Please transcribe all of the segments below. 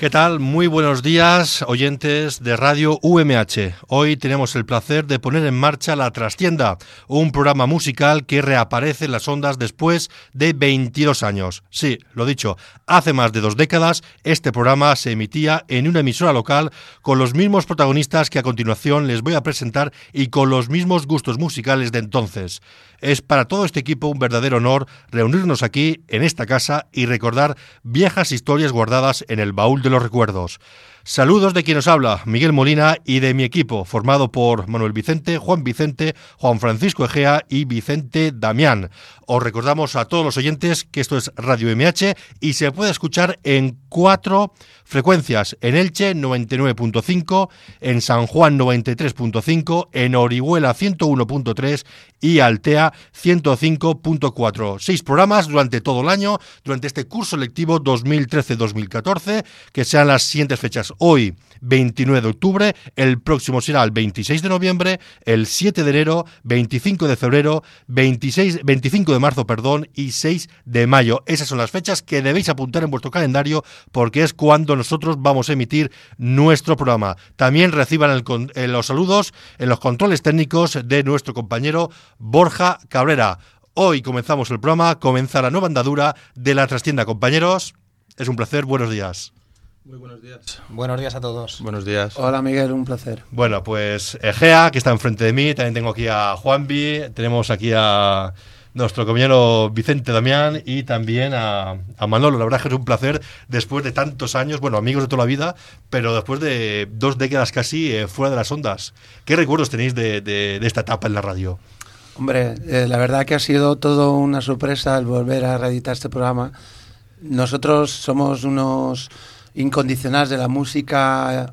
¿Qué tal? Muy buenos días, oyentes de Radio UMH. Hoy tenemos el placer de poner en marcha La Trastienda, un programa musical que reaparece en las ondas después de 22 años. Sí, lo dicho, hace más de 2 décadas este programa se emitía en una emisora local con los mismos protagonistas que a continuación les voy a presentar y con los mismos gustos musicales de entonces. Es para todo este equipo un verdadero honor reunirnos aquí, en esta casa, y recordar viejas historias guardadas en el baúl de los recuerdos. Saludos de quien os habla, Miguel Molina, y de mi equipo, formado por Manuel Vicente, Juan Francisco Egea y Vicente Damián. Os recordamos a todos los oyentes que esto es Radio UMH y se puede escuchar en 4 frecuencias: en Elche 99.5, en San Juan 93.5, en Orihuela 101.3 y Altea 105.4. 6 programas durante todo el año, durante este curso lectivo 2013-2014, que sean las siguientes fechas. Hoy, 29 de octubre, el próximo será el 26 de noviembre, el 7 de enero, 25 de febrero, 25 de marzo, y 6 de mayo. Esas son las fechas que debéis apuntar en vuestro calendario porque es cuando nosotros vamos a emitir nuestro programa. También reciban los saludos en los controles técnicos de nuestro compañero Borja Cabrera. Hoy comenzamos el programa, comienza la nueva andadura de La Trastienda, compañeros. Es un placer, buenos días. Muy buenos días. Buenos días a todos. Buenos días. Hola Miguel, un placer. Bueno, pues Egea, que está enfrente de mí, también tengo aquí a Juanvi, tenemos aquí a nuestro compañero Vicente Damián y también a Manolo. La verdad es que es un placer después de tantos años, bueno, amigos de toda la vida, pero después de 2 décadas casi fuera de las ondas. ¿Qué recuerdos tenéis de esta etapa en la radio? Hombre, la verdad que ha sido todo una sorpresa el volver a reeditar este programa. Nosotros somos unos incondicionales de la música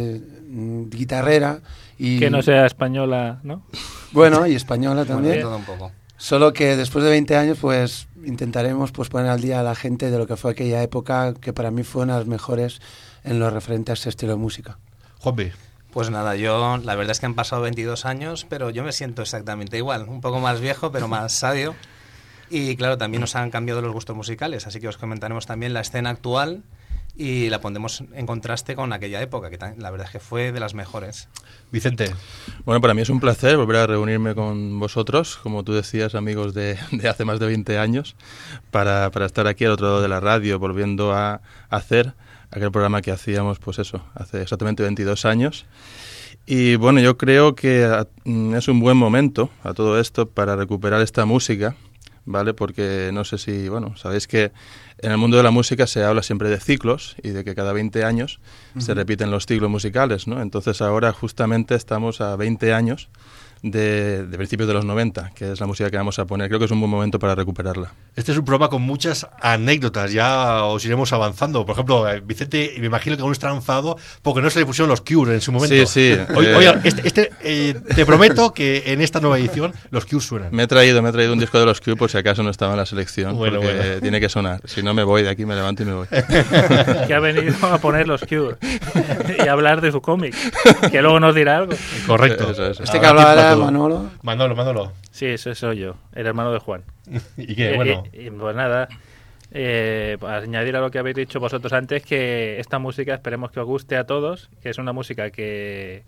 guitarrera. Y que no sea española, ¿no? Bueno, y española también. Bueno, todo un poco. Solo que después de 20 años, pues intentaremos pues poner al día a la gente de lo que fue aquella época, que para mí fue una de las mejores en lo referente a este estilo de música. Juanvi. Pues nada, la verdad es que han pasado 22 años, pero yo me siento exactamente igual, un poco más viejo, pero más sabio. Y claro, también nos han cambiado los gustos musicales, así que os comentaremos también la escena actual y la pondremos en contraste con aquella época, que la verdad es que fue de las mejores. Vicente. Bueno, para mí es un placer volver a reunirme con vosotros, como tú decías, amigos de hace más de 20 años, para estar aquí al otro lado de la radio, volviendo a hacer aquel programa que hacíamos, pues eso, hace exactamente 22 años. Y bueno, yo creo que es un buen momento a todo esto para recuperar esta música, ¿vale? Porque no sé si, bueno, sabéis que en el mundo de la música se habla siempre de ciclos y de que cada 20 años se repiten los ciclos musicales, ¿no? Entonces ahora justamente estamos a 20 años de principios de los 90, que es la música que vamos a poner. Creo que es un buen momento para recuperarla. Este es un programa con muchas anécdotas, ya os iremos avanzando. Por ejemplo, Vicente, me imagino que aún está enfadado porque no se le pusieron los Cure en su momento. Sí. Oye, te prometo que en esta nueva edición los Cure suenan. Me he traído un disco de los Cure por si acaso no estaba en la selección, bueno. Tiene que sonar. Si no me voy de aquí, me levanto y me voy. Que ha venido a poner los Cure y a hablar de su cómic, que luego nos dirá algo. Correcto. Eso. Este que hablaba era Manolo. Manolo. Sí, ese soy yo, el hermano de Juan. ¿Y qué? Bueno. Y pues nada, para añadir a lo que habéis dicho vosotros antes, que esta música esperemos que os guste a todos, que es una música que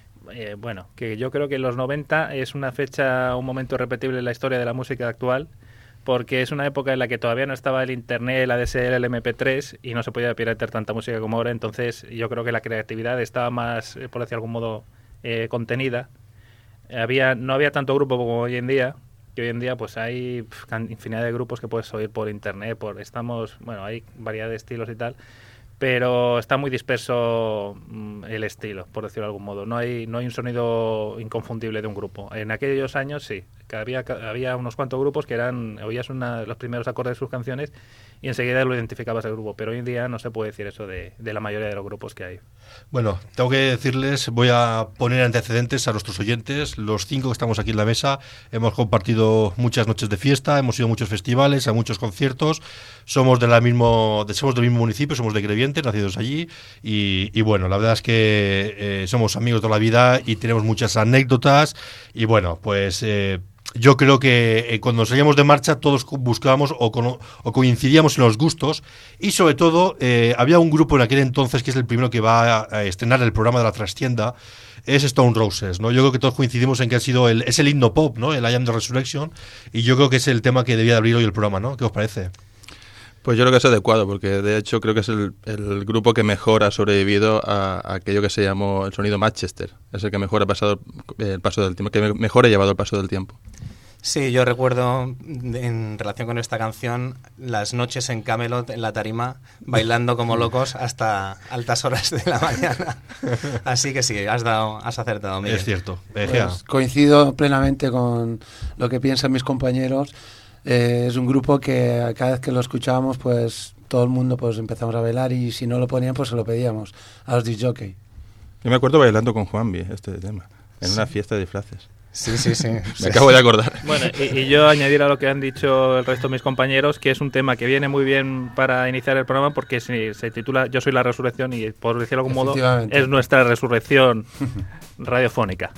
que yo creo que en los 90 es una fecha, un momento irrepetible en la historia de la música actual, porque es una época en la que todavía no estaba el internet, la DSL, el MP3 y no se podía piratear tanta música como ahora. Entonces yo creo que la creatividad estaba más, por decir de algún modo, contenida. No había tanto grupo como hoy en día, que hoy en día pues hay infinidad de grupos que puedes oír por internet, hay variedad de estilos y tal, pero está muy disperso el estilo, por decirlo de algún modo. No hay un sonido inconfundible de un grupo. En aquellos años sí, que había unos cuantos grupos que oías los primeros acordes de sus canciones y enseguida lo identificabas el grupo, pero hoy en día no se puede decir eso de la mayoría de los grupos que hay. Bueno, tengo que decirles, voy a poner antecedentes a nuestros oyentes. Los 5 que estamos aquí en la mesa hemos compartido muchas noches de fiesta, hemos ido a muchos festivales, a muchos conciertos, somos del mismo municipio, somos de Creviente, nacidos allí, y bueno, la verdad es que somos amigos toda la vida y tenemos muchas anécdotas, y bueno, pues yo creo que cuando salíamos de marcha todos buscábamos o coincidíamos en los gustos, y sobre todo había un grupo en aquel entonces que es el primero que va a estrenar el programa de La Trastienda, es Stone Roses, ¿no? Yo creo que todos coincidimos en que ha sido es el himno pop, ¿no? El I Am the Resurrection, y yo creo que es el tema que debía de abrir hoy el programa, ¿no? ¿Qué os parece? Pues yo creo que es adecuado, porque de hecho creo que es el grupo que mejor ha sobrevivido a aquello que se llamó el sonido Manchester. Es el que mejor ha pasado el paso del tiempo, que mejor ha llevado el paso del tiempo. Sí, yo recuerdo en relación con esta canción las noches en Camelot, en la tarima, bailando como locos hasta altas horas de la mañana. Así que sí, has acertado, Miguel. Es cierto. Pues coincido plenamente con lo que piensan mis compañeros. Es un grupo que cada vez que lo escuchábamos, pues todo el mundo pues empezamos a bailar, y si no lo ponían, pues se lo pedíamos a los disc jockey. Yo me acuerdo bailando con Juanvi este tema, en una fiesta de disfraces. Sí. Me acabo de acordar. Bueno, y yo añadir a lo que han dicho el resto de mis compañeros, que es un tema que viene muy bien para iniciar el programa, porque se titula Yo soy la resurrección, y por decirlo de algún modo es nuestra resurrección radiofónica.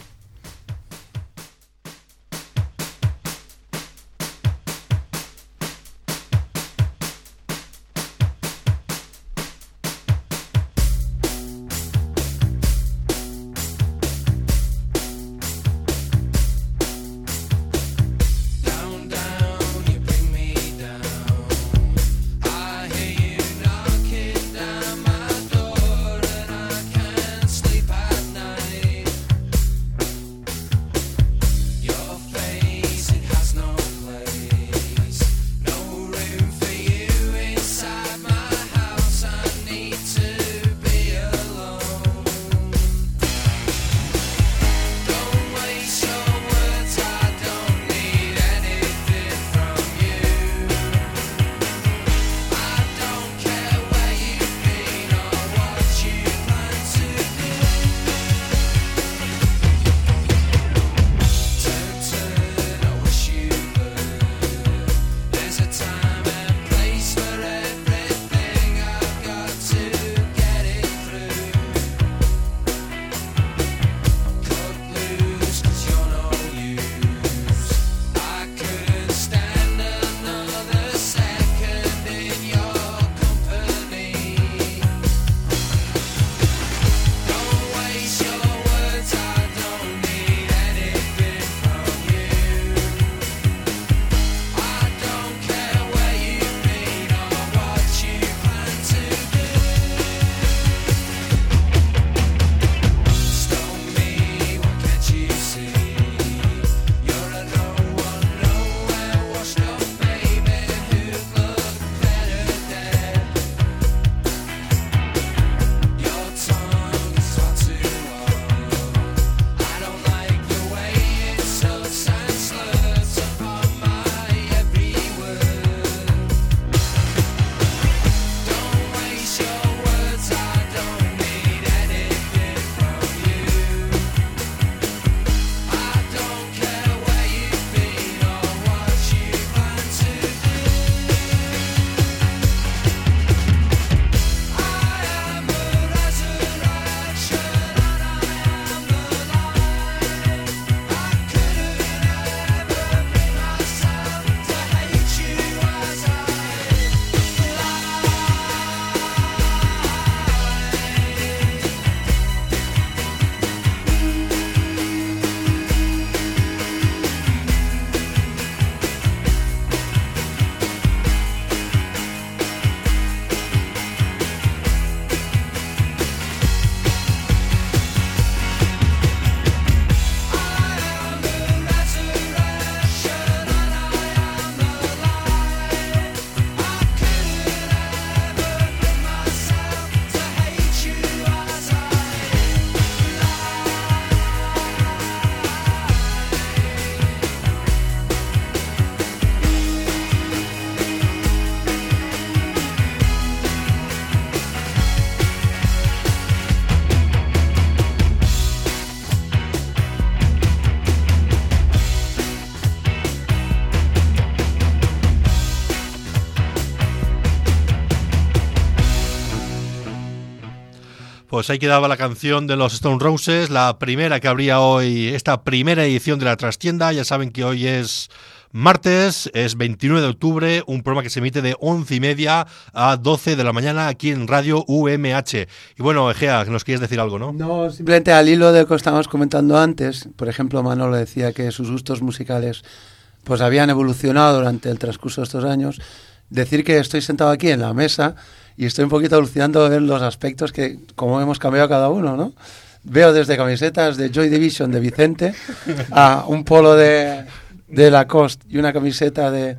Pues ahí quedaba la canción de los Stone Roses, la primera que habría hoy, esta primera edición de La Trastienda. Ya saben que hoy es martes, es 29 de octubre, un programa que se emite de 11:30 a 12 de la mañana aquí en Radio UMH. Y bueno, Egea, nos quieres decir algo, ¿no? No, simplemente al hilo de lo que estábamos comentando antes, por ejemplo, Manolo decía que sus gustos musicales pues habían evolucionado durante el transcurso de estos años. Decir que estoy sentado aquí en la mesa y estoy un poquito alucinando de ver los aspectos que, como hemos cambiado cada uno, ¿no? Veo desde camisetas de Joy Division de Vicente a un polo de Lacoste y una camiseta de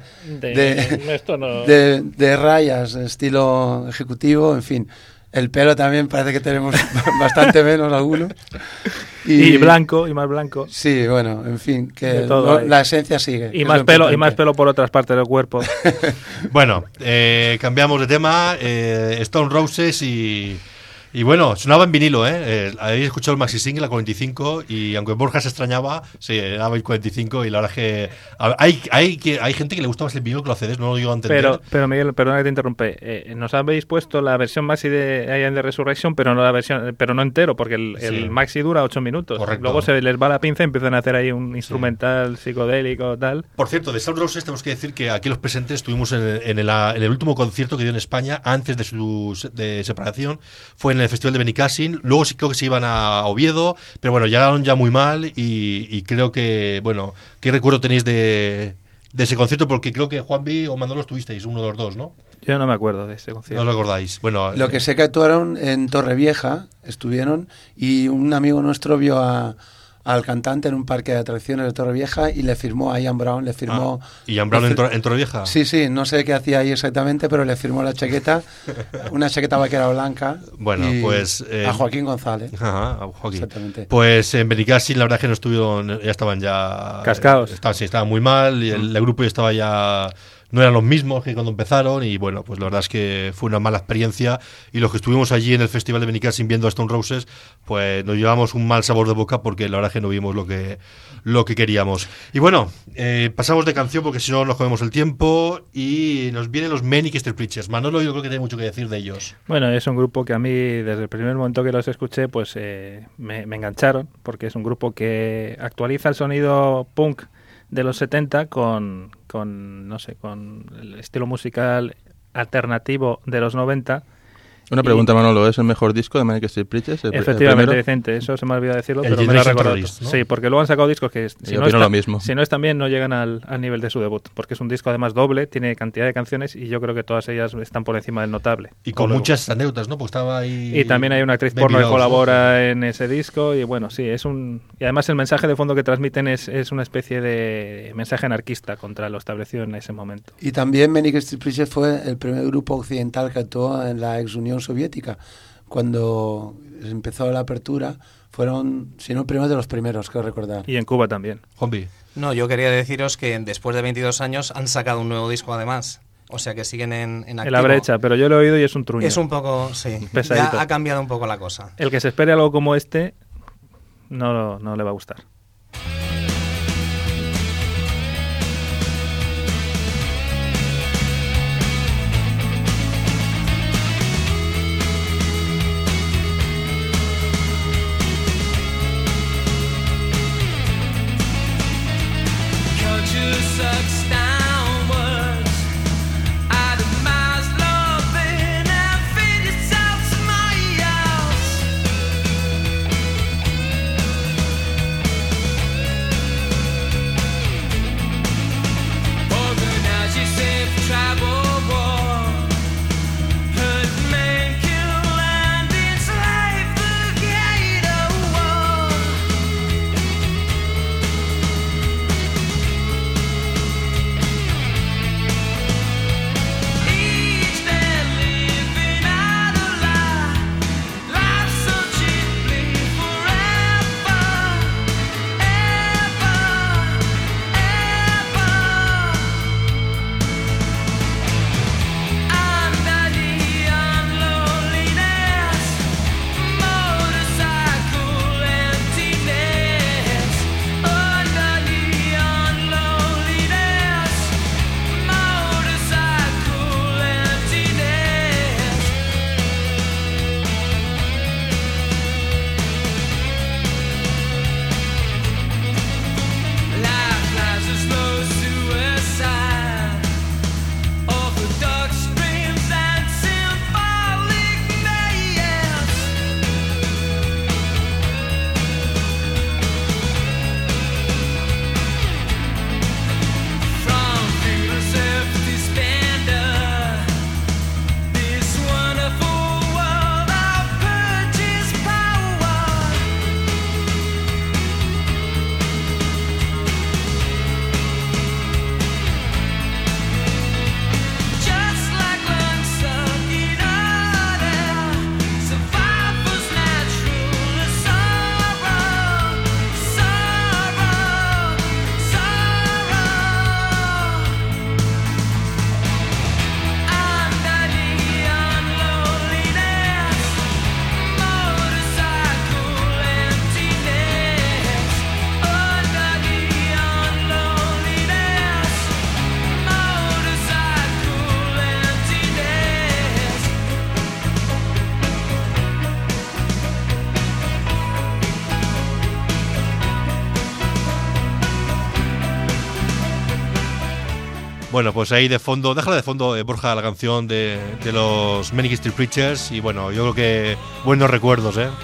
rayas, estilo ejecutivo, en fin. El pelo también parece que tenemos bastante menos algunos. Y blanco, y más blanco. Sí, bueno, en fin, que la esencia sigue. Y más pelo por otras partes del cuerpo. Bueno, cambiamos de tema. Stone Roses y bueno, sonaba en vinilo, habéis escuchado el maxi single, la 45, y aunque Borja se extrañaba, sí, era el 45, y la verdad es que hay gente que le gusta más el vinilo que los CDs, no lo digo a entender. Pero Miguel, perdona que te interrumpe, nos habéis puesto la versión maxi de I Am the Resurrection, pero no entero, porque el maxi dura 8 minutos. Correcto. Luego se les va la pinza y empiezan a hacer ahí un instrumental psicodélico tal. Por cierto, de Stone Roses tenemos que decir que aquí los presentes estuvimos en el último concierto que dio en España antes de su separación, fue en el Festival de Benicassim. Luego sí creo que se iban a Oviedo, pero bueno, llegaron ya muy mal y creo que, bueno, ¿qué recuerdo tenéis de ese concierto? Porque creo que Juanvi o Manolo estuvisteis, uno de los dos, ¿no? Yo no me acuerdo de ese concierto. No lo recordáis. Bueno, lo que sé que actuaron en Torrevieja, estuvieron, y un amigo nuestro vio al cantante en un parque de atracciones de Torrevieja y le firmó a Ian Brown, ¿Y Ian Brown en Torrevieja? Sí, no sé qué hacía ahí exactamente, pero le firmó la chaqueta, una chaqueta vaquera blanca. Bueno, pues a Joaquín González. Ajá, a Joaquín. Exactamente. Pues en Benicassim la verdad es que no estuvieron, ya estaban cascados. Estaban muy mal, y el grupo ya estaba ya... No eran los mismos que cuando empezaron y bueno, pues la verdad es que fue una mala experiencia y los que estuvimos allí en el Festival de Benicassim viendo a Stone Roses, pues nos llevamos un mal sabor de boca porque la verdad es que no vimos lo que queríamos. Y bueno, pasamos de canción porque si no nos comemos el tiempo y nos vienen los Manic Street Preachers. Manolo, yo creo que tiene mucho que decir de ellos. Bueno, es un grupo que a mí desde el primer momento que los escuché pues me engancharon porque es un grupo que actualiza el sonido punk de los 70 con el estilo musical alternativo de los 90. Una pregunta, Manolo, ¿es el mejor disco de Manic Street Preachers? Efectivamente, Vicente, eso se me ha olvidado decirlo, pero me lo ha recordado. ¿No? Sí, porque luego han sacado discos que si no están bien no llegan al nivel de su debut, porque es un disco además doble, tiene cantidad de canciones y yo creo que todas ellas están por encima del notable. Y con muchas anécdotas, ¿no? Pues estaba ahí... Y también hay una actriz porno que colabora en ese disco y bueno, sí, y además el mensaje de fondo que transmiten es una especie de mensaje anarquista contra lo establecido en ese momento. Y también Manic Street Preachers fue el primer grupo occidental que actuó en la ex Unión Soviética. Cuando empezó la apertura, fueron, si no el primero, de los primeros, creo recordar. Y en Cuba también. Juanvi. No, yo quería deciros que después de 22 años han sacado un nuevo disco además. O sea que siguen en activo. En la brecha, pero yo lo he oído y es un truño. Es un poco, sí. Pesadito. Ya ha cambiado un poco la cosa. El que se espere algo como este no le va a gustar. Bueno, pues ahí de fondo, déjala de fondo, Borja, la canción de los Manic Street Preachers. Y bueno, yo creo que buenos recuerdos, ¿eh?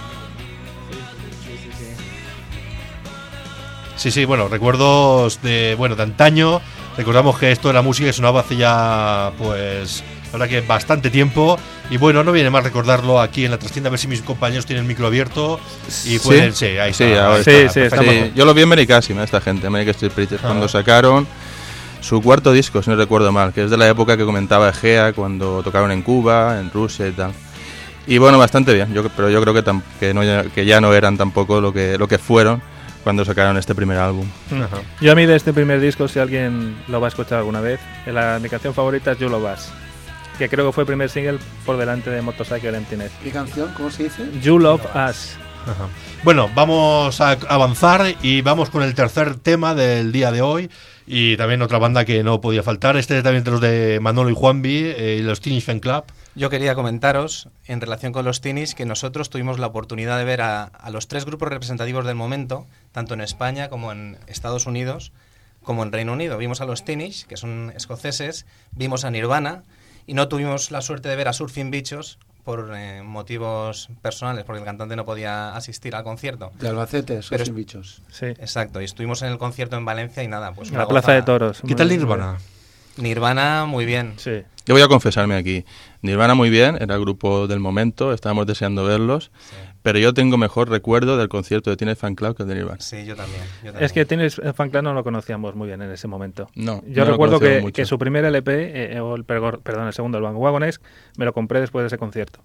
Sí, bueno, recuerdos de antaño. Recordamos que esto era música que sonaba hace ya, pues, la verdad que bastante tiempo. Y bueno, no viene mal recordarlo aquí en la trastienda, a ver si mis compañeros tienen el micro abierto y pueden... Sí, ahí está. Sí, estamos. Yo lo vi en Benicàssim, esta gente, Manic Street Preachers, cuando sacaron su cuarto disco, si no recuerdo mal, que es de la época que comentaba Egea, cuando tocaron en Cuba, en Rusia y tal. Y bueno, bastante bien, pero yo creo que ya no eran tampoco lo que fueron cuando sacaron este primer álbum. Ajá. Yo a mí de este primer disco, si alguien lo va a escuchar alguna vez, mi canción favorita es You Love Us, que creo que fue el primer single por delante de Motorcycle Emptiness. ¿Qué canción? ¿Cómo se dice? You Love Us. Ajá. Bueno, vamos a avanzar y vamos con el tercer tema del día de hoy. Y también otra banda que no podía faltar. Este es también de los de Manolo y Juanvi, y los Teenage Fan Club. Yo quería comentaros, en relación con los Teenage, que nosotros tuvimos la oportunidad de ver a los 3 grupos representativos del momento, tanto en España como en Estados Unidos, como en Reino Unido. Vimos a los Teenage, que son escoceses, vimos a Nirvana, y no tuvimos la suerte de ver a Surfing Bichos por motivos personales, porque el cantante no podía asistir al concierto. De Albacete, Surfing Bichos. Sí. Exacto, y estuvimos en el concierto en Valencia y nada, pues en la Plaza de Toros. ¿Qué tal Nirvana? Nirvana, muy bien. Sí. Yo voy a confesarme aquí. Nirvana muy bien, era el grupo del momento, estábamos deseando verlos, sí. Pero yo tengo mejor recuerdo del concierto de Teenage Fan Club que el de Nirvana. Sí, yo también. Es que Teenage Fan Club no lo conocíamos muy bien en ese momento. No. Yo recuerdo que su primer LP, el segundo, el Bandwagon Esque, me lo compré después de ese concierto.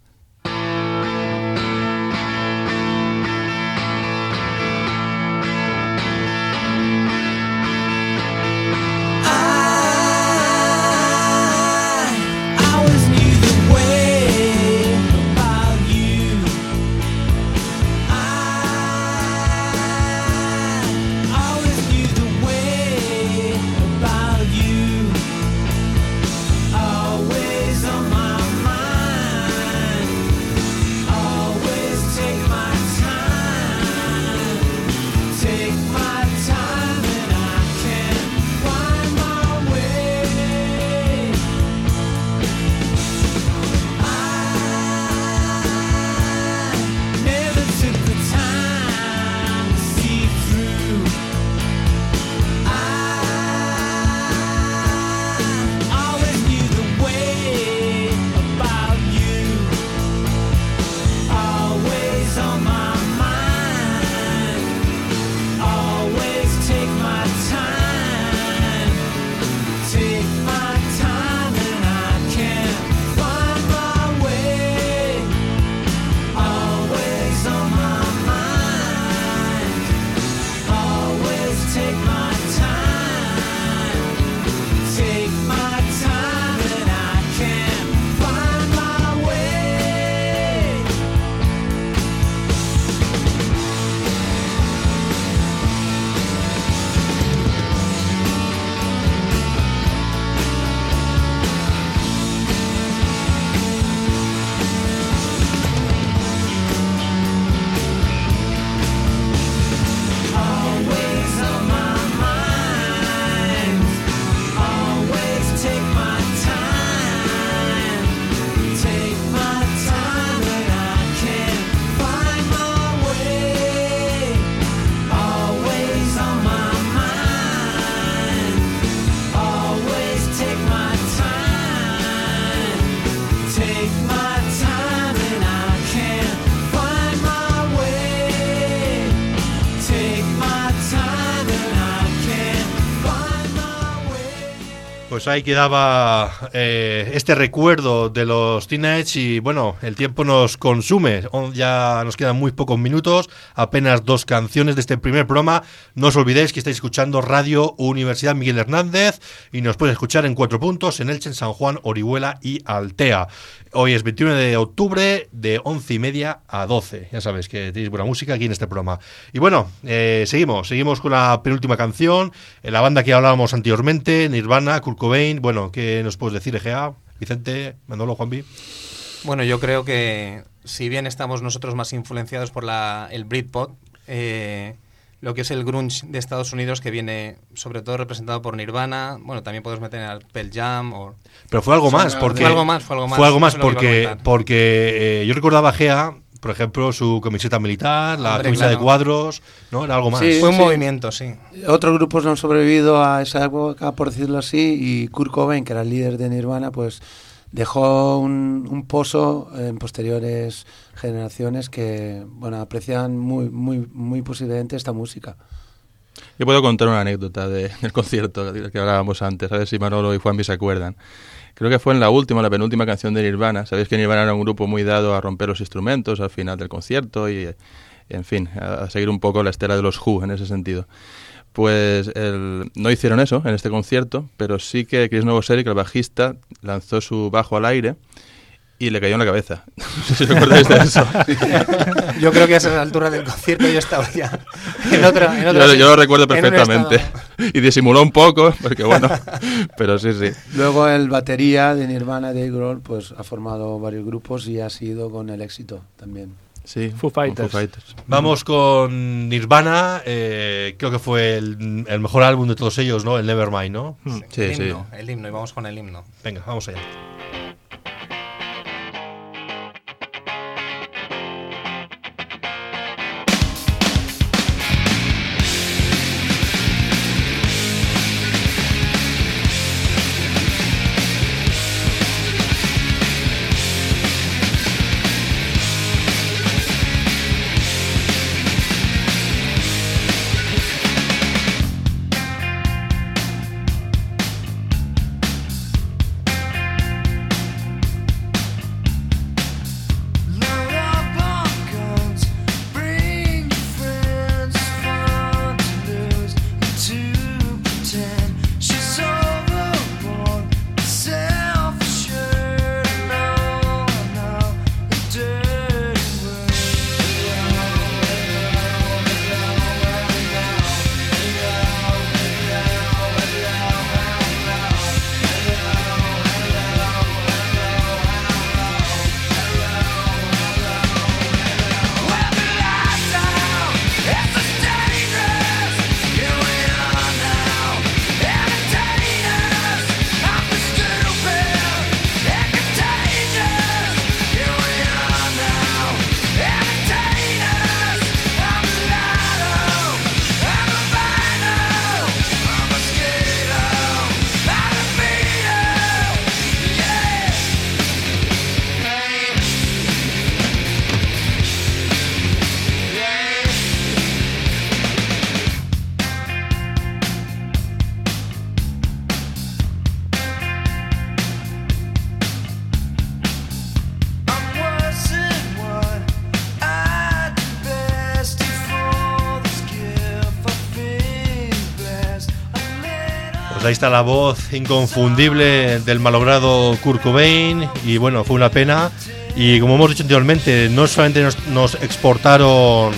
Pues ahí quedaba este recuerdo de los Teenage y bueno, el tiempo nos consume, ya nos quedan muy pocos minutos, apenas 2 canciones de este primer programa. No os olvidéis que estáis escuchando Radio Universidad Miguel Hernández y nos pueden escuchar en 4 puntos, en Elche, en San Juan, Orihuela y Altea. Hoy es 21 de octubre de 11:30 a 12. Ya sabéis que tenéis buena música aquí en este programa. Y bueno, seguimos con la penúltima canción. La banda que hablábamos anteriormente, Nirvana, Kurt Cobain. Bueno, ¿qué nos puedes decir, Egea? Vicente, Manolo, Juanvi. Bueno, yo creo que si bien estamos nosotros más influenciados por el Britpop, lo que es el grunge de Estados Unidos, que viene sobre todo representado por Nirvana. Bueno, también podemos meter al Pearl Jam. Pero fue algo más, porque... Fue algo más. Fue algo más porque yo recordaba Gea, por ejemplo, su camiseta militar, la camisa de cuadros, ¿no? Era algo más. Sí, fue un movimiento, sí. Otros grupos no han sobrevivido a esa época, por decirlo así, y Kurt Cobain, que era el líder de Nirvana, pues dejó un pozo en posteriores generaciones que, bueno, aprecian muy posiblemente esta música. Yo puedo contar una anécdota del concierto que hablábamos antes, a ver si Manolo y Juanvi se acuerdan. Creo que fue en la penúltima canción de Nirvana. Sabéis que Nirvana era un grupo muy dado a romper los instrumentos al final del concierto y en fin, a seguir un poco la estela de los Who en ese sentido. Pues no hicieron eso en este concierto, pero sí que Chris Novoselic, el bajista, lanzó su bajo al aire y le cayó en la cabeza. No sé si recordáis de eso. Yo creo que a esa altura del concierto yo estaba ya en otra yo lo recuerdo perfectamente. Y disimuló un poco, porque bueno, pero sí. Luego el batería de Nirvana, Dave Grohl, pues ha formado varios grupos y ha sido con el éxito también. Sí, Foo Fighters. Vamos con Nirvana, creo que fue el mejor álbum de todos ellos, ¿no? El Nevermind, ¿no? Sí, el himno, y vamos con el himno. Venga, vamos allá. Ahí está la voz inconfundible del malogrado Kurt Cobain y bueno, fue una pena. Y como hemos dicho anteriormente, no solamente nos exportaron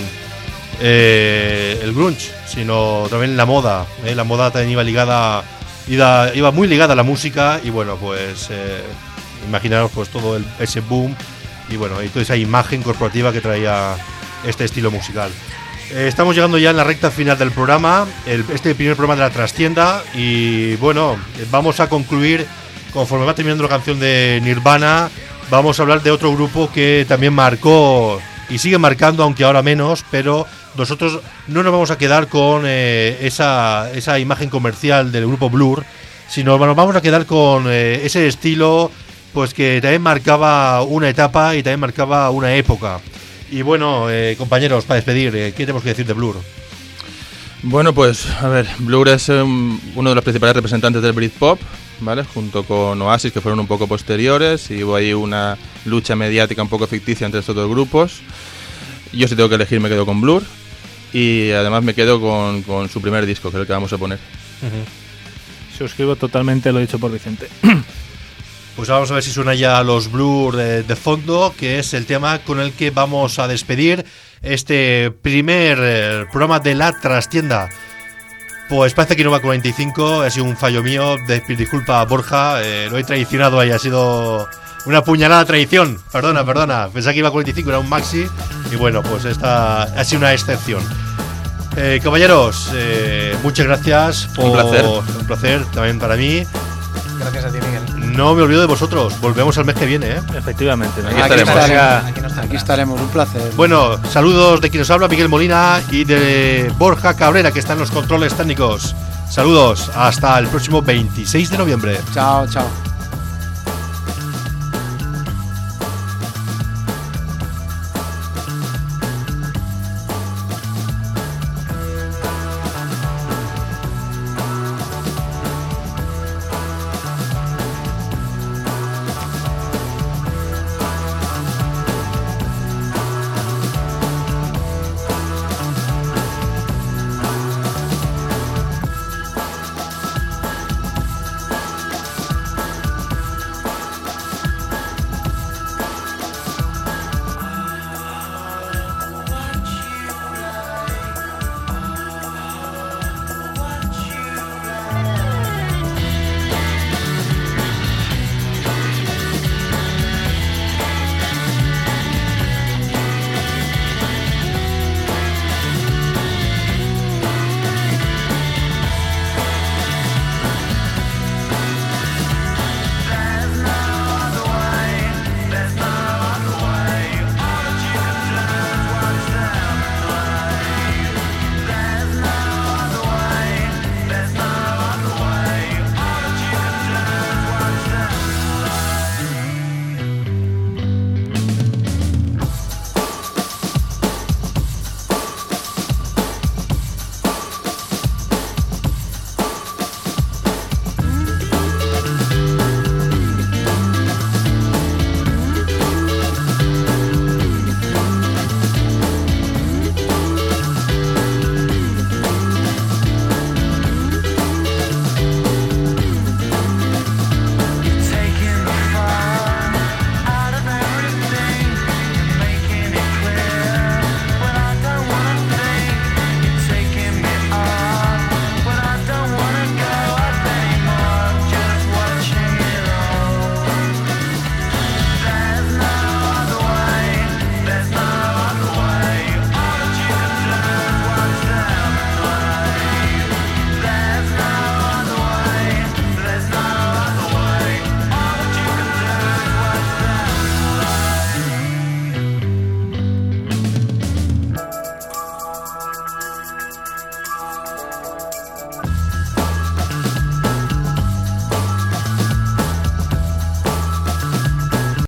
el grunge, sino también la moda. La moda también iba muy ligada a la música y bueno, pues imaginaros pues todo ese boom y bueno, y toda esa imagen corporativa que traía este estilo musical. Estamos llegando ya en la recta final del programa, este primer programa de la trastienda y bueno, vamos a concluir, conforme va terminando la canción de Nirvana, vamos a hablar de otro grupo que también marcó y sigue marcando, aunque ahora menos, pero nosotros no nos vamos a quedar con esa imagen comercial del grupo Blur, sino nos vamos a quedar con ese estilo pues que también marcaba una etapa y también marcaba una época. Y bueno, compañeros, para despedir, ¿qué tenemos que decir de Blur? Bueno, pues a ver, Blur es uno de los principales representantes del Britpop, ¿vale? Junto con Oasis, que fueron un poco posteriores, y hubo ahí una lucha mediática un poco ficticia entre estos dos grupos. Yo si tengo que elegir me quedo con Blur, y además me quedo con su primer disco, que es el que vamos a poner. Suscribo totalmente lo dicho por Vicente. Pues vamos a ver si suena ya los Blur de fondo, que es el tema con el que vamos a despedir este primer programa de la trastienda. Pues parece que no va con 45, ha sido un fallo mío, disculpa Borja, lo he traicionado ahí, ha sido una puñalada traición, perdona, pensaba que iba con 45, era un maxi y bueno, pues esta ha sido una excepción. Caballeros, muchas gracias. Un placer. Un placer también para mí. Gracias a ti, Miguel. No me olvido de vosotros. Volvemos el mes que viene, ¿eh? Efectivamente. Aquí estaremos. Un placer. Bueno, saludos de quien nos habla, Miguel Molina, y de Borja Cabrera, que está en los controles técnicos. Saludos. Hasta el próximo 26 de noviembre. Chao, chao.